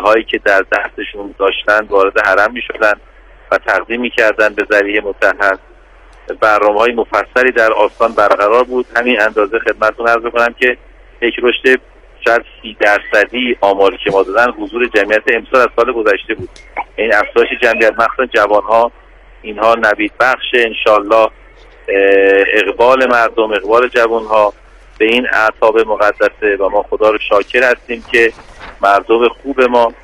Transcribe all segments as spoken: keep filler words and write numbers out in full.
هایی که در دستشون داشتن وارد حرم میشدن و تقدیم میکردن به ذریعه مطهر. برنامه های مفصلی در آستان برقرار بود. همین اندازه خدمتتون عرض کنم که یک رشد شاید سی درصدی آماری که ما دادن حضور جمعیت امسال از سال گذشته بود. این افزایش جمعیت مخصوصا جوانها اینها نوید بخش انشالله اقبال مردم، اقبال جوانها به این اعتاب مقدسه و ما خدا رو شاکر هستیم که مردم خوب ما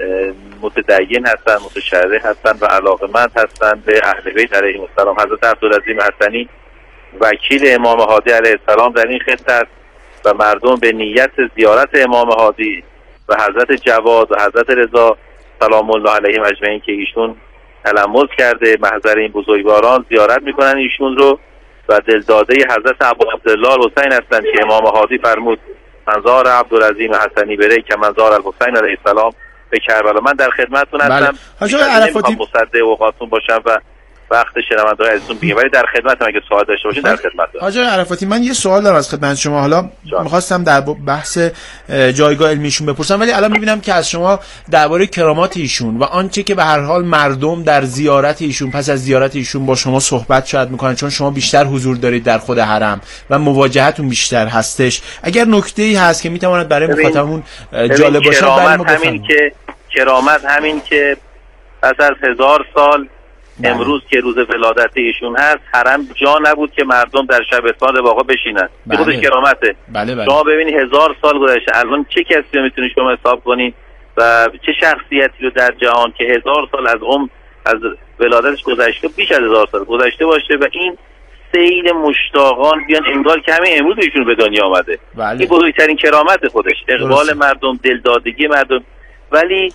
متدین هستن، متشرع هستن و علاقمند هستن به اهل بیت علیهم السلام. حضرت عبدالعظیم حسنی وکیل امام هادی علیه السلام در این خطه است و مردم به نیت زیارت امام هادی و حضرت جواد و حضرت رضا سلام الله علیهم اجمعین که ایشون تلمذ کرده محضر این بزرگواران زیارت میکنن ایشون رو و دلداده حضرت ابو عبدالله الحسین هستند که امام هادی فرمود منظار عبدالعظیم حسنی بره که منظار الحسین علیه السلام به کربلا. من در خدمتتون هستم. حاج آقای عرفاتی مصدق اوقاتون باشم و وقت شنونده‌های عزیزتون بگم، ولی در خدمتم اگه سوال داشته باشین در خدمتتون. حاج آقای عرفاتی من یه سوال دارم از خدمت شما. حالا می‌خواستم در بحث جایگاه علمیشون بپرسم، ولی الان می‌بینم که از شما درباره کرامات ایشون و آنچه که به هر حال مردم در زیارت ایشون پس از زیارت ایشون با شما صحبت شاید می‌کنن، چون شما بیشتر حضور دارید در خود حرم و مواجهتون بیشتر هستش. اگر نکته‌ای هست که می‌تواند برای مخاطبمون جالب باشه برای ما همین که کرامت همین که پس از هزار سال بله. امروز که روز ولادت ایشون هست حرم جا نبود که مردم در شبستان واقع بشینن. بله. خودش کرامته. بله بله. شما ببینید هزار سال گذشته، الان چه کسی رو میتونید شما حساب کنید و چه شخصیتی رو در جهان که هزار سال از عمر از ولادتش گذشته، بیش از هزار سال گذشته باشه و این سیل مشتاقان بیان انگار که همین امروز ایشون به دنیا آمده. بله. این بزرگترین کرامت خودش، اقبال مردم، دلدادگی مردم. ولی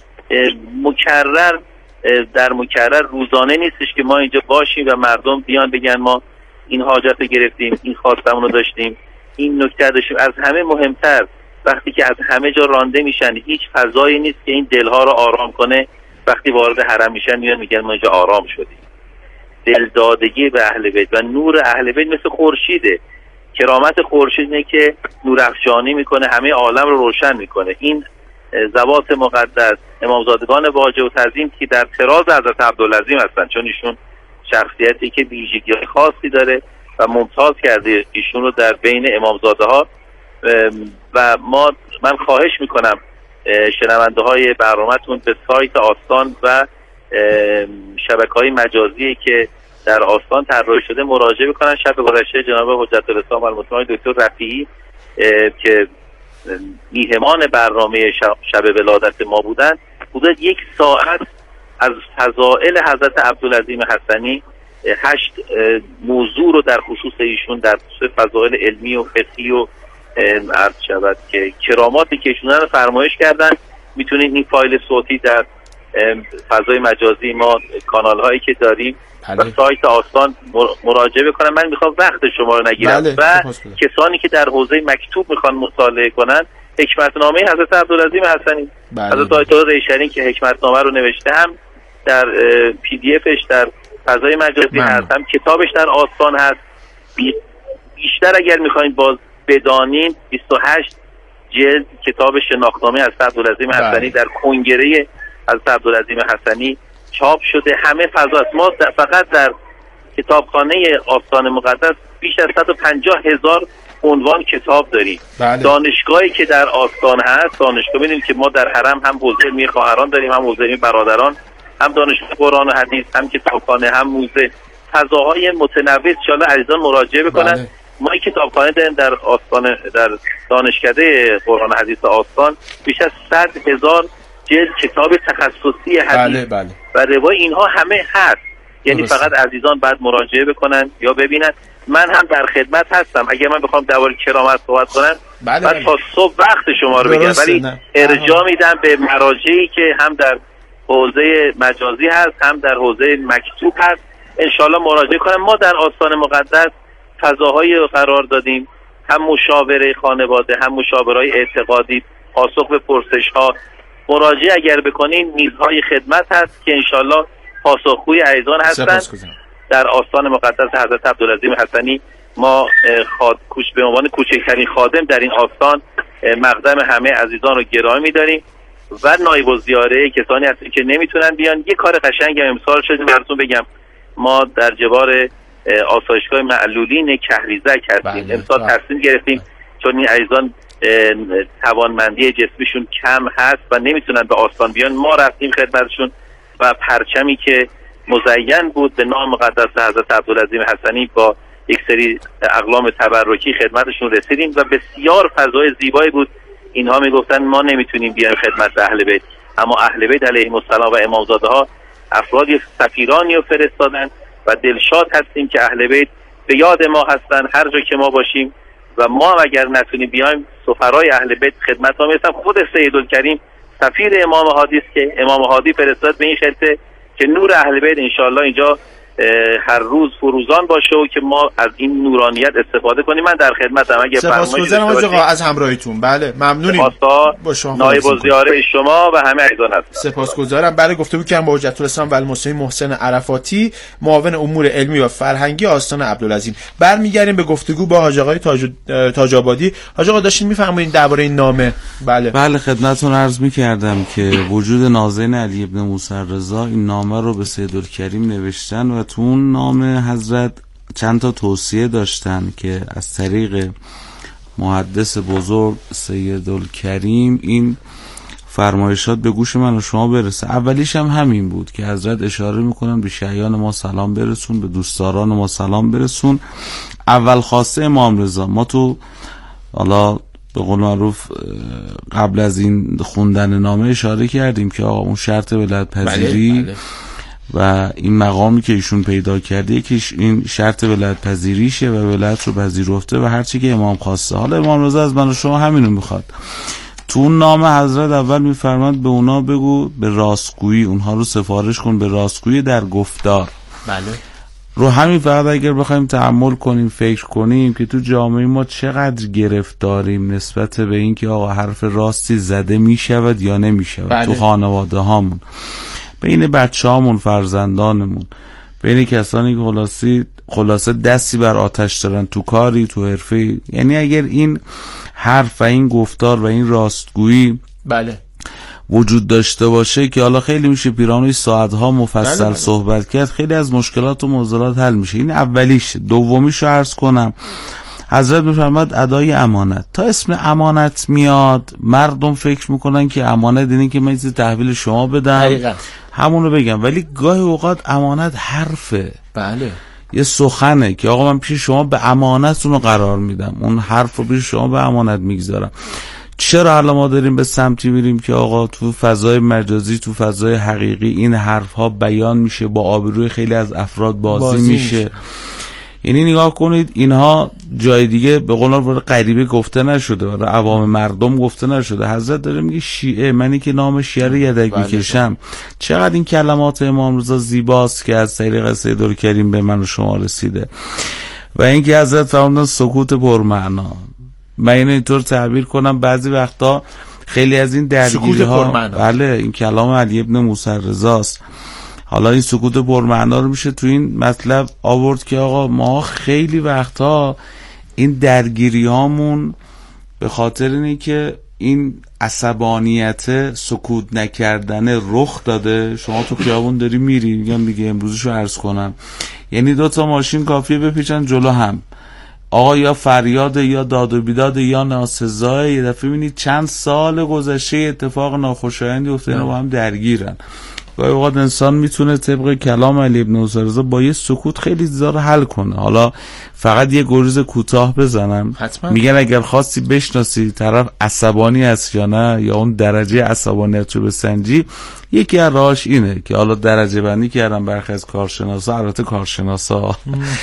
مکرر در مکرر روزانه نیستش که ما اینجا باشیم و مردم بیان بگن ما این حاجت رو گرفتیم، این خواستمون رو داشتیم، این نکته داشتیم. از همه مهمتر وقتی که از همه جا رانده میشن هیچ فضایی نیست که این دلها رو آرام کنه. وقتی وارد حرم میشن میان میگن ما اینجا آرام شدیم. دلدادگی به اهل بیت و نور اهل بیت مثل خورشیده. کرامت خورشید اینه که نور افشانی میکنه، همه عالم رو روشن میکنه. این ذوات مقدس امامزادگان واجب و تعظیم که در طراز حضرت عبدالعظیم هستن، چون ایشون شخصیتی که ویژگی‌های خاصی داره و ممتاز کرده ایشون رو در بین امامزاده ها. و ما من خواهش میکنم شنونده های برنامه‌تون به سایت آستان و شبکه‌های مجازی که در آستان طراحی شده مراجعه بکنن. شب گذشته جناب حجت الاسلام المطمئن دکتر رفیعی که میهمان برنامه شب, شب ولادت ما بودن، حدود یک ساعت از فضائل حضرت عبدالعظیم حسنی هشت موضوع رو در خصوص ایشون در خصوص فضائل علمی و فقهی و عرض شود که کراماتی که ایشون رو فرمایش کردن. میتونید این فایل صوتی در فضای مجازی ما کانال هایی که داریم و سایت آستان مراجعه بکنن. من میخوام وقت شما رو نگیرم. بله. و کسانی که در حوزه مکتوب میخوان مطالعه کنن حکمتنامه حضرت عبدالعظیم حسنی، بله. حضرت آیت الله ریشنی که حکمتنامه رو نوشته هم در پی دی افش در فضای مجازی هست، هم کتابش در آستان هست. بیشتر اگر میخواین باز بدانین بیست و هشت جلد کتاب شناختنامه از عبدالعظیم حسنی در کنگره از عبدالعظیم حسنی چاپ شده. همه فضا است. ما فقط در کتابخانه آستان مقدس بیش از صد و پنجاه هزار عنوان کتاب داریم. بله. دانشگاهی که در آستان هست، دانشگاه ببینیم که ما در حرم هم حوزه علمی خواهران داریم، هم حوزه علمی برادران، هم دانشگاه قرآن و حدیث، هم کتابخانه، هم موزه. فضاهای متنوع ان شاء الله عزیزان مراجعه بکنن. بله. ما این کتابخانه داریم در آستان، در دانشکده قرآن و حدیث آستان بیش از صد هزار جلد کتاب تخصصی حدیث. بله بله. و روای اینها همه هست. یعنی درسته. فقط عزیزان باید مراجعه بکنن یا ببینن. من هم در خدمت هستم. اگر من بخوام درباره کرامت صحبت کنم بله بعد بله. تا صبح وقت شما رو بگم، ولی ارجاع میدم به مراجعی که هم در حوزه مجازی هست هم در حوزه مکتوب هست. انشالله مراجعه کنم. ما در آستان مقدس فضاهای قرار دادیم، هم مشاوره خانواده، هم مشاورهای اعتقادی، پاسخ به پرسش ها. مراجعه اگر بکنین میزهای خدمت هست که انشالله پاسخگوی عزیزان هستن. در آستان مقدس حضرت عبدالعظیم حسنی ما خاد کوچ به عنوان کوچکترین خادم در این آستان مقدم همه عزیزان رو گرامی می‌داریم و نایب الزیاره کسانی هستن که نمیتونن بیان. یه کار قشنگ امسال شده براتون بگم، ما در جوار آسایشگاه معلولین کهریزک هستیم. امسال تصمیم گرفتیم چون این عزیزان توانمندی جسمیشون کم هست و نمیتونن به آستان بیان، ما رفتیم خدمتشون و پرچمی که مزین بود به نام مقدس حضرت عبدالعظیم حسنی با یک سری اقلام تبرکی خدمتشون رسیدیم و بسیار فضای زیبایی بود. اینها میگفتن ما نمیتونیم بیایم خدمت اهل بیت، اما اهل بیت علیهم السلام و امامزاده ها افرادی سفیرانی رو فرستادن و دلشاد هستیم که اهل بیت به یاد ما هستن هر جا که ما باشیم و ما اگر نتونیم بیایم سفرای اهل بیت خدمت ها میرسن. خود سیدالکریم سفیر امام هادی است که امام هادی فرستاد به این خطه که نور اهل بیت انشاءالله اینجا هر روز فروزان باشه و که ما از این نورانیت استفاده کنیم. من در خدمتم اگه سپاسگزارم آقا از همراهیتون. بله ممنونیم. نایب الزیاره شما و همه عزیزان هستم. سپاسگزارم. بله گفتگو کردم با حجت الاسلام و المسلمین محسن عرفاتی، معاون امور علمی و فرهنگی آستان عبدالعظیم. برمیگردیم به گفتگو با حاج آقای تاج تاج آبادی. حاج آقا داشتین میفرمایید درباره این نامه. بله بله خدمتتون عرض می‌کردم که وجود نازنین علی ابن موسی رضا این نامه رو به سیدالکریم نوشتن و تو اون نامه حضرت چند تا توصیه داشتن که از طریق محدث بزرگ سیدالکریم این فرمایشات به گوش من و شما برسه. اولیش هم همین بود که حضرت اشاره میکنن به شیعیان ما سلام برسون، به دوستداران ما سلام برسون. اول خواسته امام رضا، ما تو حالا به قول معروف قبل از این خوندن نامه اشاره کردیم که آقا اون شرط ولایت پذیری بله، بله. و این مقامی که ایشون پیدا کرده یکیش این شرط ولایت پذیریشه و ولایت رو پذیرفته و هرچی که امام خواسته. حالا امام رضا از من و شما همینو میخواد. تو اون نامه حضرت اول میفرماد به اونا بگو به راستگویی، اونها رو سفارش کن به راستگویی در گفتار. بله رو همین فقط اگر بخوایم تأمل کنیم فکر کنیم که تو جامعه ما چقدر گرفت داریم نسبت به این که آقا حرف راستی زده میشود یا نمیشود. بله. تو خانواده هامون، بین بچه هامون، فرزندانمون، بین کسانی که خلاصی خلاصه دستی بر آتش دارن تو کاری تو حرفی. یعنی اگر این حرف و این گفتار و این راستگویی بله وجود داشته باشه که حالا خیلی میشه پیرامون ساعتها مفصل بله بله. صحبت کرد، خیلی از مشکلات و معضلات حل میشه. این اولیش. دومیشو عرض کنم، حضرت میفرماد ادای امانت. تا اسم امانت میاد مردم فکر میکنن که امانت اینه که من چیز تحویل شما بدم حقیقت. همون رو بگم، ولی گاهی اوقات امانت حرفه. بله یه سخنه که آقا من پیش شما به امانتون رو قرار میدم، اون حرف رو پیش شما به امانت میگذارم. چرا الان ما داریم به سمتی میریم که آقا تو فضای مجازی تو فضای حقیقی این حرف ها بیان میشه، با آبروی خیلی از افراد بازی, بازی میشه, میشه. یعنی نگاه کنید اینها جای دیگه به قول معروف غریبه گفته نشده، برای عوام مردم گفته نشده. حضرت داره میگه شیعه، منی که نام شیعه رو یدک میکشم. چقدر این کلمات امام رضا زیباست که از طریق سیدالکریم به من و شما رسیده. و اینکه حضرت فرمودن سکوت پرمعنا. من اینو اینطور تعبیر کنم بعضی وقتا خیلی از این درگیری ها بله این کلام علی ابن موسی رضاست. حالا این سکوت پرمعنا رو میشه تو این مطلب آورد که آقا ما خیلی وقتا این درگیری هامون به خاطر اینه که این عصبانیت سکوت نکردن رخ داده. شما تو خیابون داری میری، میگم دیگه امروزشو عرض کنم، یعنی دو تا ماشین کافیه بپیچن جلو هم، آقا یا فریاد یا داد و بیداد یا ناسزای، یه دفعه میبینید چند سال گذشته اتفاق ناخوشایندی افتاده اینا با هم درگیرن. گاهی اوقات انسان میتونه طبق کلام علی ابن موسی رضا با یه سکوت خیلی چیزا رو حل کنه. حالا فقط یه گریز کوتاه بزنم، میگن اگر خواستی بشناسی طرف عصبانی است یا نه یا اون درجه عصبانیت رو بسنجی، یکی از راهاش اینه که حالا درجه بندی کردن برخی از کارشناسا، البته کارشناسا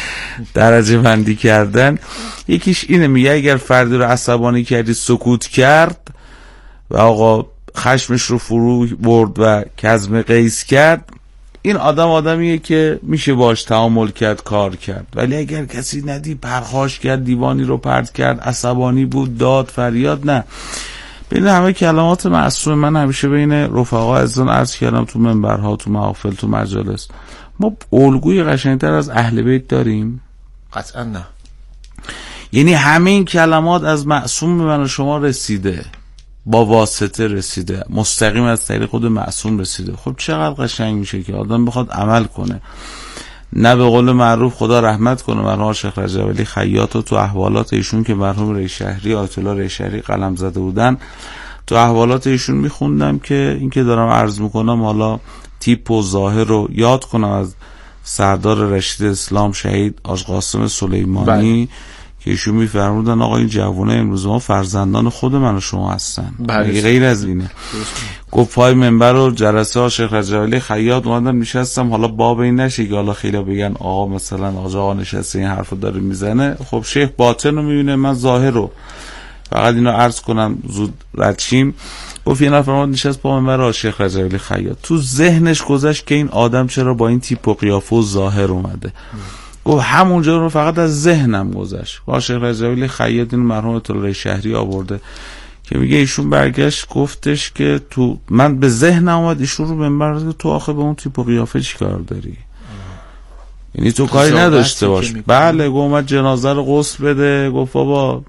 درجه بندی کردن، یکیش اینه میگه اگر فردی رو عصبانی کردی سکوت کرد و آقا خشمش رو فرو برد و کظم قیس کرد، این آدم آدمیه که میشه باش تعامل کرد، کار کرد. ولی اگر کسی ندی پرخاش کرد، دیوانی رو پرت کرد، عصبانی بود، داد فریاد، نه. بین همه کلمات معصوم من همیشه بین رفقا عزیزان عرض کردم تو منبرها، تو محافل، تو مجالس، ما الگوی قشنگتر از اهل بیت داریم؟ قطعا نه. یعنی همه این کلمات از معصوم به من و شما رسیده با واسطه رسیده، مستقیم از طریق خود معصوم رسیده. خب چقدر قشنگ میشه که آدم بخواد عمل کنه. نه به قول معروف خدا رحمت کنه مرحوم شیخ رجب علی خیاط، تو احوالات ایشون که مرحوم ریشهری آیت الله ریشهری قلم زده بودن، تو احوالات ایشون میخوندم که این که دارم عرض میکنم حالا تیپ و ظاهر رو یاد کنم از سردار رشید اسلام شهید حاج قاسم سلیمانی بله. که ایشون میفرمودن آقا این جوانه امروز ما فرزندان خود من و شما هستن، بله. غیر از اینه. گفت پای منبر و جلسه ها شیخ رجب علی خیاط اومدن میشستم، حالا باب این نشه که حالا خیلی بگن آقا مثلا آقا نشسته این حرفو داره میزنه. خب شیخ باطن رو میبینه، من ظاهر رو فقط اینو عرض کنم زود ردشیم. گفت یه نفر اومد نشست با منبر شیخ رجب علی خیاط، تو ذهنش گذشت که این آدم چرا با این تیپ و قیافه و ظاهر اومده. گفت همونجا رو فقط از ذهنم گذشت. با شیخ رجب علی خیاط این مرحوم طلای شهری آورده که میگه ایشون برگشت گفتش که تو من به ذهنم اومد ایشون رو منبر، تو آخه به اون تیپ و قیافه چیکار داری؟ یعنی تو کاری نداشته باش. بله. گفت اومد جنازه رو غسل بده. گفت بابا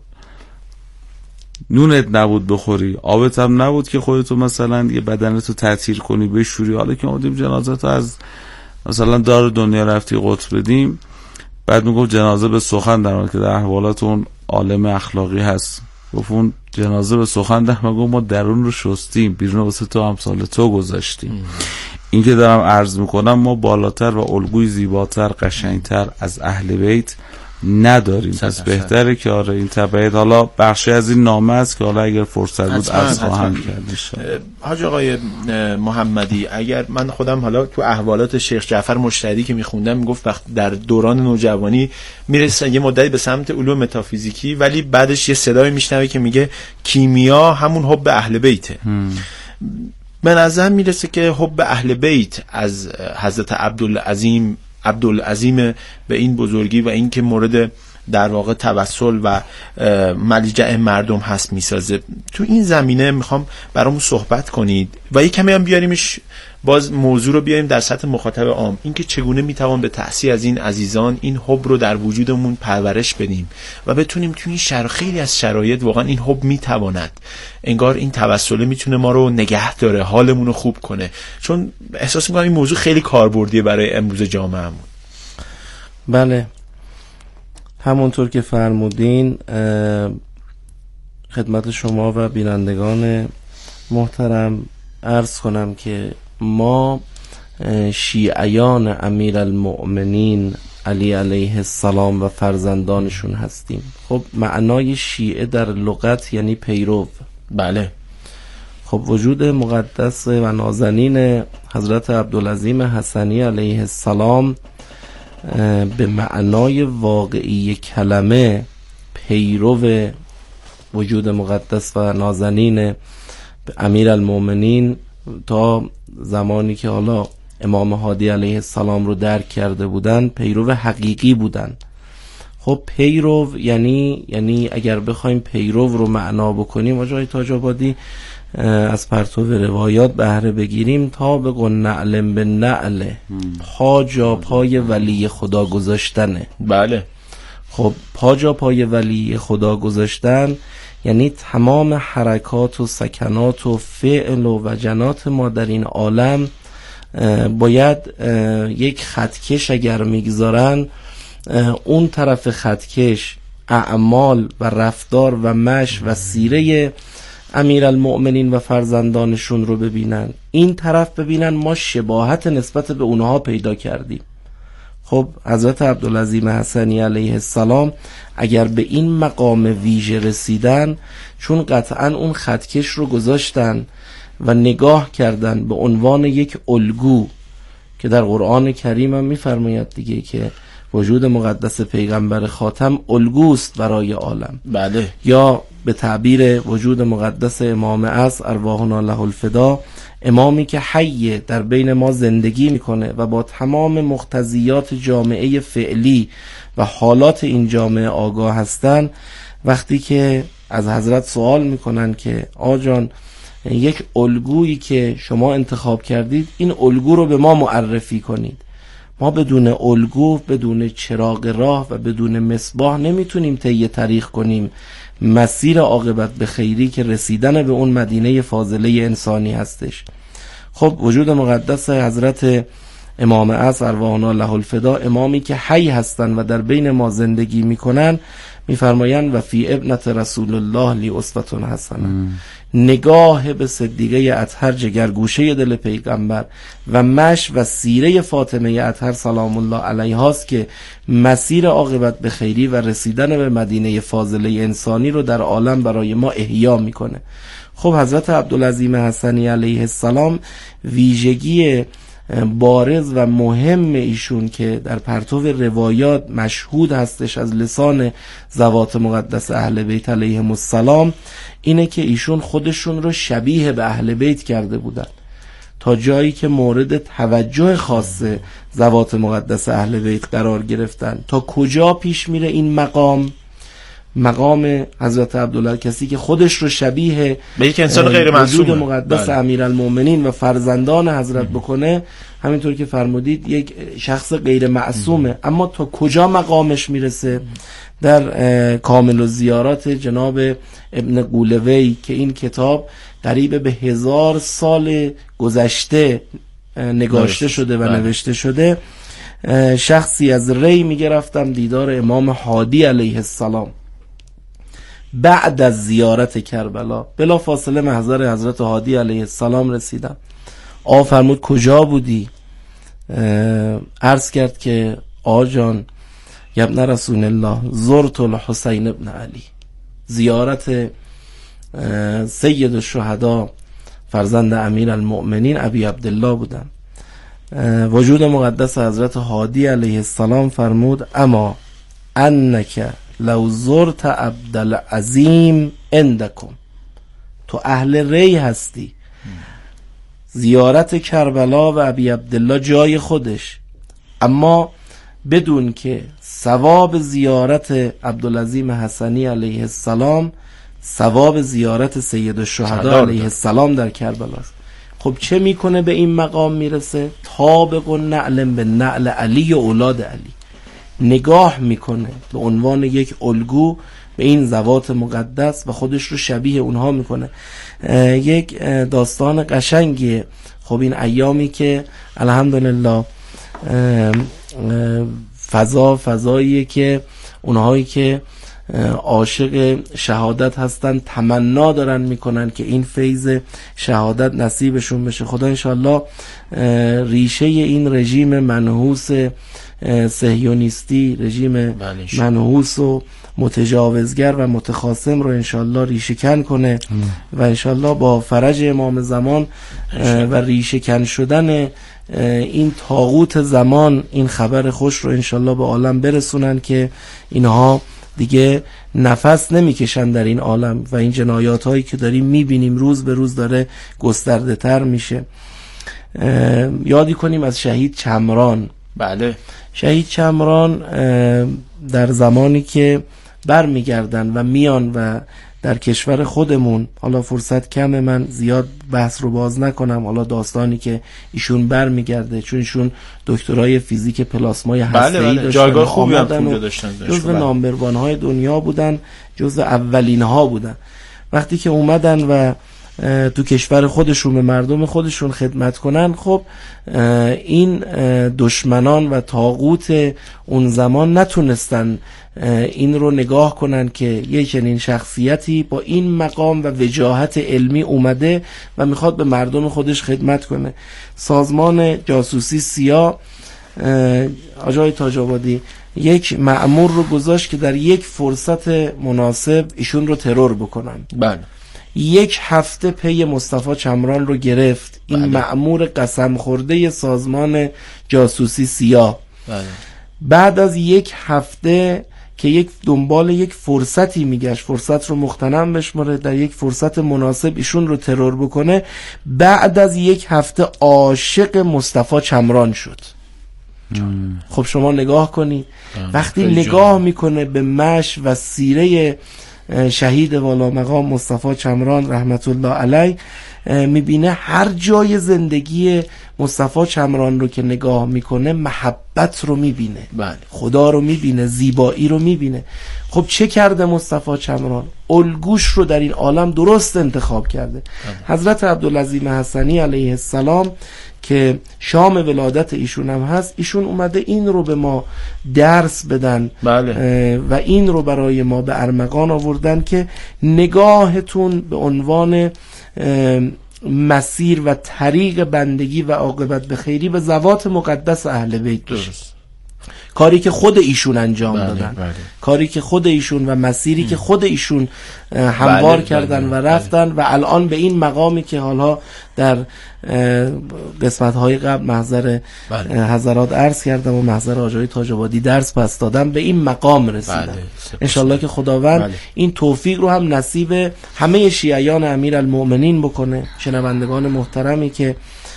نونت نبود بخوری، آبت هم نبود که خودتو مثلا یه بدنتو تعطیل کنی بشوری، حالا که اومدیم جنازه تو از مثلا دار دنیا رفتی قطب بدیم. بعد میگفت جنازه به سخن در که در احوالات اون عالم اخلاقی هست، گفت اون جنازه به سخن در گفت ما درون رو شستیم، بیرون واسه تو امثال تو گذاشتیم. این که دارم عرض میکنم ما بالاتر و الگوی زیباتر قشنگتر از اهل بیت نداریم، پس بهتره که آره این تبعید. حالا بخشی از این نامه است که حالا اگر فرصت بود عرض خواهم کرد. حاج آقای محمدی، اگر من خودم حالا تو احوالات شیخ جعفر مشتری که میخوندم میگفت وقت در دوران نوجوانی میرسه یه مدتی به سمت علوم متافیزیکی، ولی بعدش یه صدای میشنوه که میگه کیمیا همون حب اهل بیته. به نظر میرسه که حب اهل بیت از حضرت عبدالعظیم عبدالعظیم به این بزرگی و این که مورد در واقع توسل و ملجأ مردم هست میسازه. تو این زمینه میخوام برامون صحبت کنید و یک کمی هم بیاریمش، باز موضوع رو بیاریم در سطح مخاطب عام، این که چگونه میتوان به تأثیر از این عزیزان این حب رو در وجودمون پرورش بدیم و بتونیم تو این شر... خیلی از شرایط واقعا این حب میتواند انگار این توسله میتونه ما رو نگه داره، حالمون رو خوب کنه، چون احساس میکنم این موضوع خیلی کاربردیه برای امروز جامعهمون. بله همونطور که فرمودین خدمت شما و بینندگان محترم عرض کنم که ما شیعیان امیرالمؤمنین علی علیه السلام و فرزندانشون هستیم. خب معنای شیعه در لغت یعنی پیرو. بله. خب وجود مقدس و نازنین حضرت عبدالعظیم حسنی علیه السلام به معنای واقعی کلمه پیرو وجود مقدس و نازنین امیرالمؤمنین تا زمانی که حالا امام هادی علیه السلام رو درک کرده بودن پیرو حقیقی بودن. خب پیرو یعنی یعنی اگر بخوایم پیرو رو معنا بکنیم و جای تاج آبادی از پرتو روایات بهره بگیریم، تا به نعلم به نعل پا جا پای ولی خدا گذاشتنه. بله. خب پا جا پای ولی خدا گذاشتن یعنی تمام حرکات و سکنات و فعل و وجنات ما در این عالم باید یک خطکش اگر میگذارن اون طرف خطکش اعمال و رفتار و مش و سیره امیرالمؤمنین و فرزندانشون رو ببینن، این طرف ببینن ما شباهت نسبت به اونها پیدا کردیم. خب حضرت عبدالعظیم حسنی علیه السلام اگر به این مقام ویژه رسیدن، چون قطعا اون خطکش رو گذاشتن و نگاه کردن به عنوان یک الگو که در قرآن کریم هم میفرماید دیگه که وجود مقدس پیغمبر خاتم الگوست برای عالم. بله. یا به تعبیر وجود مقدس امام عصر ارواحنا له الفدا، امامی که حیه در بین ما زندگی میکنه و با تمام مقتضیات جامعه فعلی و حالات این جامعه آگاه هستن، وقتی که از حضرت سوال میکنن که آجان یک الگویی که شما انتخاب کردید این الگو رو به ما معرفی کنید، ما بدون الگو، بدون چراغ راه و بدون مصباح نمیتونیم طی طریق کنیم مسیر عاقبت به خیری که رسیدن به اون مدینه فاضله انسانی هستش. خب وجود مقدس حضرت امام عصر ارواحنا له الفدا، امامی که حی هستن و در بین ما زندگی میکنن، میفرمایند و فی ابنت رسول الله لی اسوة حسنه. نگاه به صدیقه اطهر جگرگوشه دل پیغمبر و مش و سیره فاطمه اطهر سلام الله علیهاست که مسیر عاقبت به خیری و رسیدن به مدینه فاضله انسانی رو در عالم برای ما احیا میکنه. خب حضرت عبدالعظیم حسنی علیه السلام ویژگی بارز و مهم ایشون که در پرتو روایات مشهود هستش از لسان ذوات مقدس اهل بیت علیهم السلام اینه که ایشون خودشون رو شبیه به اهل بیت کرده بودن، تا جایی که مورد توجه خاص ذوات مقدس اهل بیت قرار گرفتن. تا کجا پیش میره این مقام؟ مقام حضرت عبدالله، کسی که خودش رو شبیه به یک انسان غیر معصوم وجود مقدس بله. امیرالمومنین و فرزندان حضرت بکنه، همینطور که فرمودید یک شخص غیر معصومه. اما تا کجا مقامش میرسه؟ در کامل الزیارات جناب ابن قولوی که این کتاب قریب به هزار سال گذشته نگاشته شده و نوشته شده، شخصی از ری میگه رفتم دیدار امام هادی علیه السلام بعد از زیارت کربلا، بلا فاصله محضر حضرت هادی علیه السلام رسیدم. آقا فرمود کجا بودی؟ عرض کرد که آقا جان ابن رسول الله زرت الحسین ابن علی، زیارت سید الشهدا فرزند امیر المؤمنین ابی عبدالله بودم. وجود مقدس حضرت هادی علیه السلام فرمود اما انک لو زرت عبدالعظیم عندکم، تو اهل ری هستی، زیارت کربلا و ابی عبدالله جای خودش، اما بدون که ثواب زیارت عبدالعظیم حسنی علیه السلام ثواب زیارت سید الشهدا علیه السلام در کربلا است. خب چه میکنه به این مقام میرسه؟ طابق و نعلم به نعل علی و اولاد علی، نگاه میکنه به عنوان یک الگو به این ذوات مقدس و خودش رو شبیه اونها میکنه. یک داستان قشنگیه. خب این ایامی که الحمدلله فضا فضاییه که اونهایی که عاشق شهادت هستن تمنا دارن میکنن که این فیض شهادت نصیبشون بشه. خدا انشالله ریشه این رژیم منحوس صهیونیستی، رژیم منحوس و متجاوزگر و متخاصم رو انشالله ریشه کن کنه و انشالله با فرج امام زمان و ریشه کن شدن این طاغوت زمان این خبر خوش رو انشالله به عالم برسونن که اینها دیگه نفس نمیکشن در این عالم و این جنایات هایی که داریم میبینیم روز به روز داره گسترده تر میشه. یادی کنیم از شهید چمران. بله، شهید چمران در زمانی که بر میگردن و میان و در کشور خودمون، حالا فرصت کمه من زیاد بحث رو باز نکنم، حالا داستانی که ایشون بر میگرده چون ایشون دکترای فیزیک پلاسمای هسته‌ای بله بله. داشتن، جایگاه خوبی هم اونجا داشتن، جزو نامبروان های دنیا بودن، جزو اولین ها بودن. وقتی که اومدن و تو کشور خودشون به مردم خودشون خدمت کنن، خب این دشمنان و طاغوت اون زمان نتونستن این رو نگاه کنن که یک چنین شخصیتی با این مقام و وجاهت علمی اومده و میخواد به مردم خودش خدمت کنه. سازمان جاسوسی سیا آجای تاج‌آبادی یک مأمور رو گذاشت که در یک فرصت مناسب ایشون رو ترور بکنن. بله. یک هفته پی مصطفی چمران رو گرفت این بله. مأمور قسم خورده سازمان جاسوسی سیا. بله. بعد از یک هفته که یک دنبال یک فرصتی میگشت، فرصت رو مغتنم بشماره، در یک فرصت مناسب ایشون رو ترور بکنه، بعد از یک هفته عاشق مصطفی چمران شد. جان. خب شما نگاه کنید وقتی نگاه جان. میکنه به مش و سیره شهید والا مقام مصطفی چمران رحمت الله علیه میبینه هر جای زندگی مصطفی چمران رو که نگاه میکنه محبت رو میبینه، بله. خدا رو میبینه، زیبایی رو میبینه. خب چه کرده مصطفی چمران؟ الگوش رو در این عالم درست انتخاب کرده. بله. حضرت عبدالعظیم حسنی علیه السلام که شام ولادت ایشون هم هست، ایشون اومده این رو به ما درس بدن. بله. و این رو برای ما به ارمغان آوردن که نگاهتون به عنوان مسیر و طریق بندگی و عاقبت به خیری به ذوات مقدس اهل بیت درست، کاری که خود ایشون انجام بله، دادن بله. کاری که خود ایشون و مسیری ام. که خود ایشون هموار بله، کردن بله، و رفتن بله. و الان به این مقامی که حالا در قسمت‌های قبل محضر بله. حضرات عرض کردم و محضر آجای تاج‌آبادی درس پس دادم، به این مقام رسیدن. بله. انشالله که خداوند بله. این توفیق رو هم نصیب همه شیعیان امیرالمؤمنین بکنه. شنوندگان محترمی که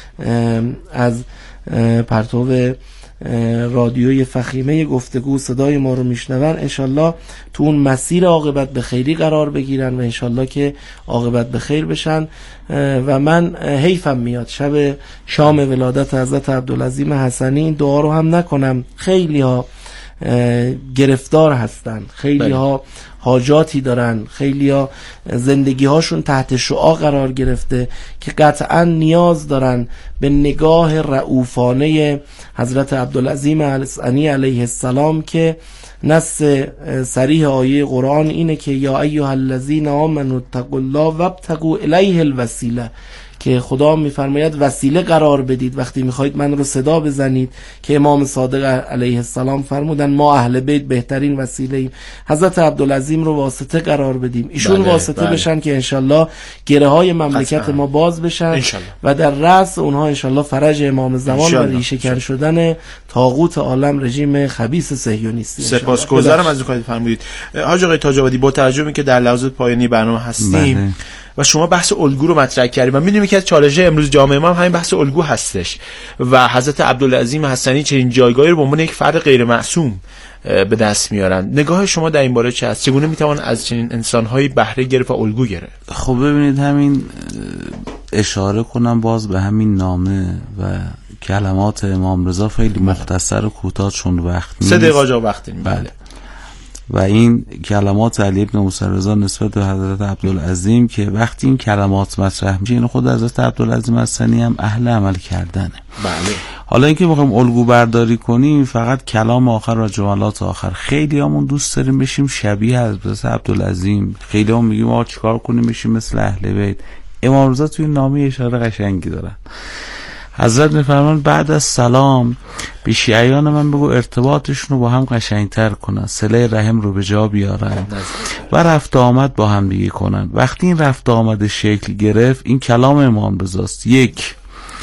از پرتو رادیوی فخیمه گفتگو صدای ما رو میشنون، انشالله تو اون مسیر عاقبت به خیری قرار بگیرن و انشالله که عاقبت به خیر بشن. و من حیفم میاد شب شام ولادت حضرت عبدالعظیم حسنی این دعا رو هم نکنم. خیلی ها گرفتار هستن، خیلی ها حاجاتی دارن، خیلی ها زندگی هاشون تحت شعاع قرار گرفته که قطعا نیاز دارن به نگاه رؤوفانه حضرت عبدالعظیم حسنی علیه السلام که نص صریح آیه قرآن اینه که یا ایها الذین آمنوا اتقوا الله وابتغوا الیه الوسیله، که خدا میفرماید وسیله قرار بدید وقتی میخواید من رو صدا بزنید، که امام صادق علیه السلام فرمودن ما اهل بیت بهترین وسیله ایم. حضرت عبدالعظیم رو واسطه قرار بدیم، ایشون بله، واسطه بله. بشن که انشالله گره های مملکت حسن. ما باز بشن انشالله. و در رأس اونها انشالله فرج امام زمان و ریشه کن شدن طاغوت عالم رژیم خبیث صهیونیستی. سپاسگزارم از اینکه فرمودید. حاج آقای تاج‌آبادی، با توجه به که در لحظات پایانی برنامه هستیم بله. و شما بحث الگو رو مطرح کردید و می‌دونیم که از چالشه امروز جامعه ما هم همین بحث الگو هستش و حضرت عبدالعظیم حسنی چنین جایگاهی رو به عنوان یک فرد غیر معصوم به دست میارن. نگاه شما در این باره چه است؟ چگونه میتوان از چنین انسان‌هایی بهره گرفت و الگو گرفت؟ خب ببینید، همین اشاره کنم باز به همین نامه و کلمات امام رضا خیلی مختصر و کوتاه چون وقت نیست. سه دقیقه جا وقت نیست. بله. و این کلمات علی ابن موسی رضا نسبت به حضرت عبدالعظیم که وقتی این کلمات مطرح میشه، این خود حضرت عبدالعظیم حسنی هم اهل عمل کردنه. بله. حالا اینکه بخوایم الگو برداری کنیم، فقط کلام آخر و جملات آخر. خیلی همون دوست داریم بشیم شبیه حضرت عبدالعظیم، خیلی هم میگیم آقا چیکار کنیم بشیم مثل اهل بیت. امام رضا توی نامه اشاره قشنگی دارن. حضرت میفرمان بعد از سلام به شیعیان من بگو ارتباطشون رو با هم قشنگتر کنن، صله رحم رو به جا بیارن و رفت آمد با هم دیگه کنن. وقتی این رفت آمد شکل گرفت، این کلام امام رضاست. یک،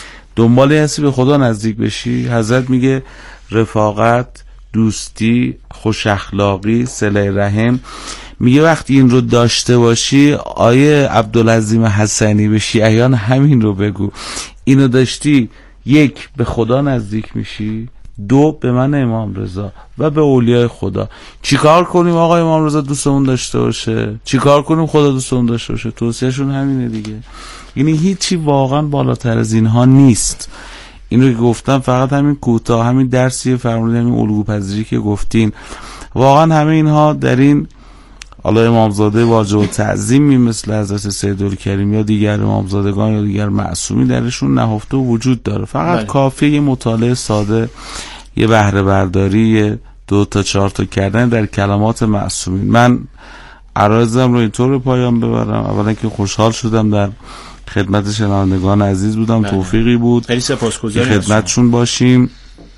دنبال هستی به خدا نزدیک بشی. حضرت میگه رفاقت، دوستی، خوش اخلاقی، صله رحم. میگه وقتی این رو داشته باشی، آیه عبدالعظیم حسنی به شیعیان همین رو بگو، اینو داشتی، یک به خدا نزدیک میشی، دو به من امام رضا و به اولیای خدا. چیکار کنیم آقا امام رضا دوستمون داشته باشه؟ چیکار کنیم خدا دوستمون داشته باشه؟ توصیهشون همینه دیگه. یعنی هیچی واقعا بالاتر از اینها نیست. این رو که گفتم فقط همین کوتاه، همین درسی فرمودید، همین الگو پذیری که گفتین، واقعا همه اینها در این حالا امامزاده واجب التعظیمی مثل حضرت سیدالکریم یا دیگر امامزادگان یا دیگر معصومی درشون نهفته و وجود داره. فقط بله. کافیه یه مطالعه ساده، یه بهره برداری، یه دو تا چهار تا کردن در کلمات معصومین. من عرایزم رو اینطور پایان ببرم. اولا که خوشحال شدم در خدمت شنوندگان عزیز بودم، بله. توفیقی بود خیلی سپاسگزارم خدمتشون باشیم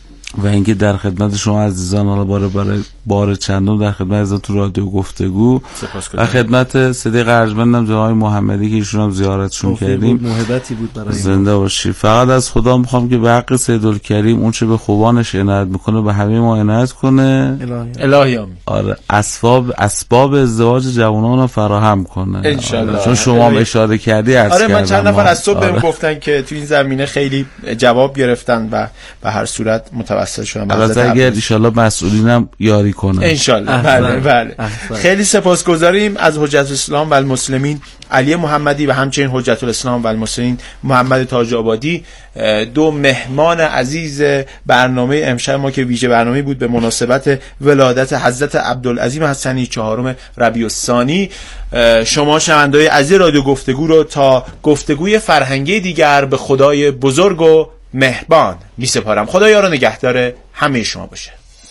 و اینکه در خدمت شما عزیزان حالا بار بار بار چندم در خدمت عزیزان تو رادیو گفتگو و خدمت صدیق ارجمندم جناب محمدی که ایشون هم زیارتشون کردیم. محبتی بود برای زنده باشی. فقط از خدا میخوام که به حق سیدالکریم اون چه به خوبانش عنایت میکنه به همه ما عنایت کنه. الهی آمین. آره، اسباب اسباب ازدواج جوانان رو فراهم کنه ان شاء الله. آره. چون شما هم اشاره کردی عرض آره کردم. من چند نفر از صبح آره. بهم گفتن که تو این زمینه خیلی جواب گرفتن و به هر صورت متوجه موسط شدم. البته اگر ان شاء الله مسئولینم یاری کنن ان شاء الله. بله بله. خیلی سپاسگزاریم از حجت الاسلام و المسلمین علی محمدی و همچنین حجت الاسلام و المسلمین محمد تاج آبادی، دو مهمان عزیز برنامه امشب ما که ویژه برنامه بود به مناسبت ولادت حضرت عبدالعظیم حسنی چهارم ربیع الثانی. شما شنونده‌های عزیز رادیو گفتگو رو تا گفتگوی فرهنگی دیگر به خدای بزرگ و مهربان می سپارم. خدا یار و نگهدار همه شما باشه.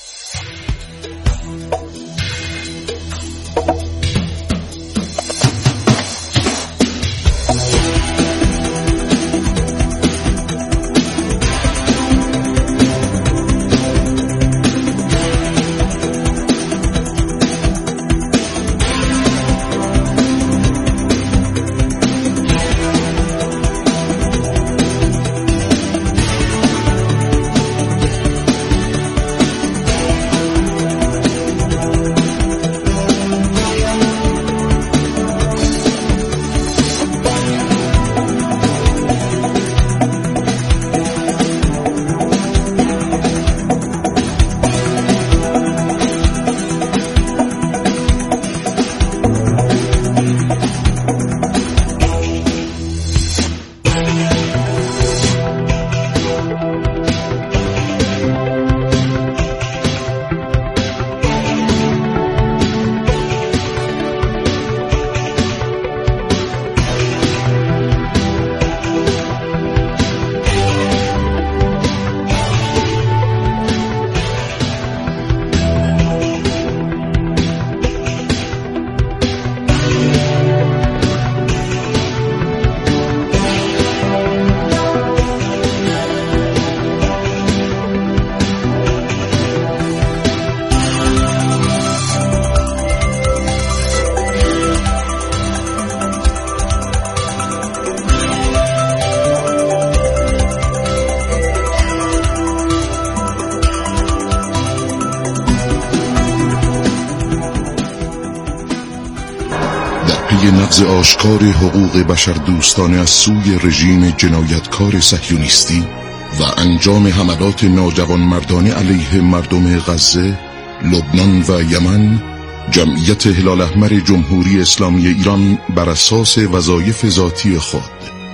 نقض آشکار حقوق بشر دوستانه از سوی رژیم جنایتکار صهیونیستی و انجام حملات ناجوانمردانه علیه مردم غزه، لبنان و یمن، جمعیت هلال احمر جمهوری اسلامی ایران بر اساس وظایف ذاتی خود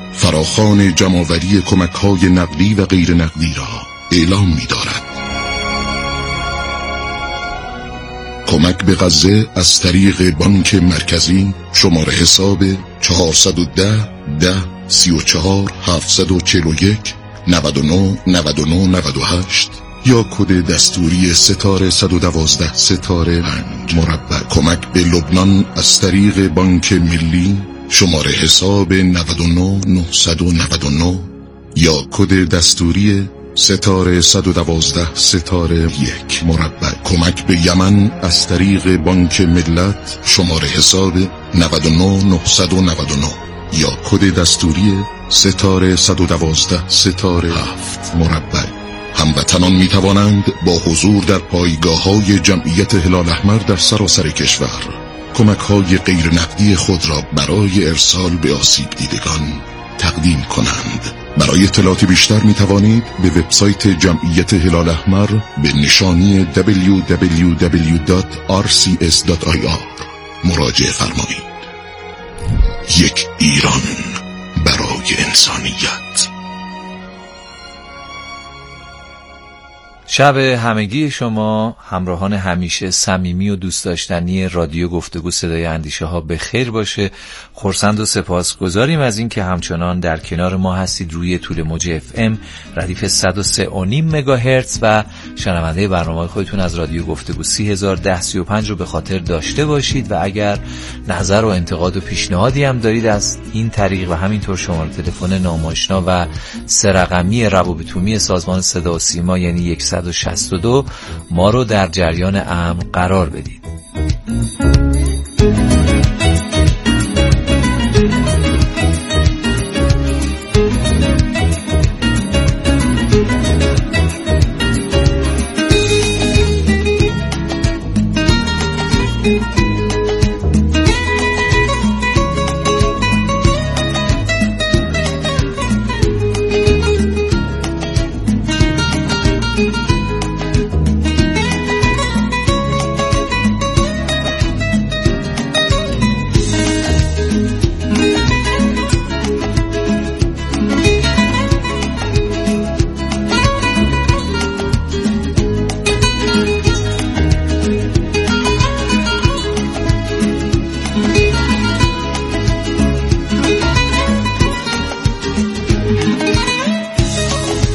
فراخوان جمع‌آوری کمک‌های نقدی و غیر نقدی را اعلام می‌دارد. کمک به غزه از طریق بانک مرکزی شماره حساب چهارصد و ده ده سی و چهار هفتصد و چهل و یک نود و نه نود و نه نود و هشت یا کد دستوری ستاره صد و دوازده ستاره پنج مربع. کمک به لبنان از طریق بانک ملی شماره حساب نود و نه نهصد و نود و نه یا کد دستوری ستاره صد و دوازده ستاره یک مربع. کمک به یمن از طریق بانک ملت شماره حساب نود و نه نهصد و نود و نه یا کد دستوری ستاره صد و دوازده ستاره هفت مربع. هموطنان می توانند با حضور در پایگاه‌های جمعیت هلال احمر در سراسر کشور کمک‌های غیر نقدی خود را برای ارسال به آسیب دیدگان تقدیم کنند. برای اطلاعات بیشتر می توانید به وبسایت جمعیت هلال احمر به نشانی دبلیو دبلیو دبلیو دات آر سی اس دات آی آر مراجعه فرمایید. یک ایران برای انسانیت. شب همگی شما همراهان همیشه صمیمی و دوست داشتنی رادیو گفتگو صدای اندیشه ها به خیر باشه. خرسند و سپاسگزاریم از این که همچنان در کنار ما هستید روی طول موج اف ام ردیف صد و سه و نیم مگاهرتز و شنونده برنامه خودتون از رادیو گفتگو سی هزار و ده سی و پنج رو به خاطر داشته باشید و اگر نظر و انتقاد و پیشنهادی هم دارید از این طریق و همینطور شماره تلفن ناماشنا و سه رقمی روابط‌عمومی سازمان صدا و سیما یعنی صد و شصت و دو ما رو در جریان امر قرار بدید.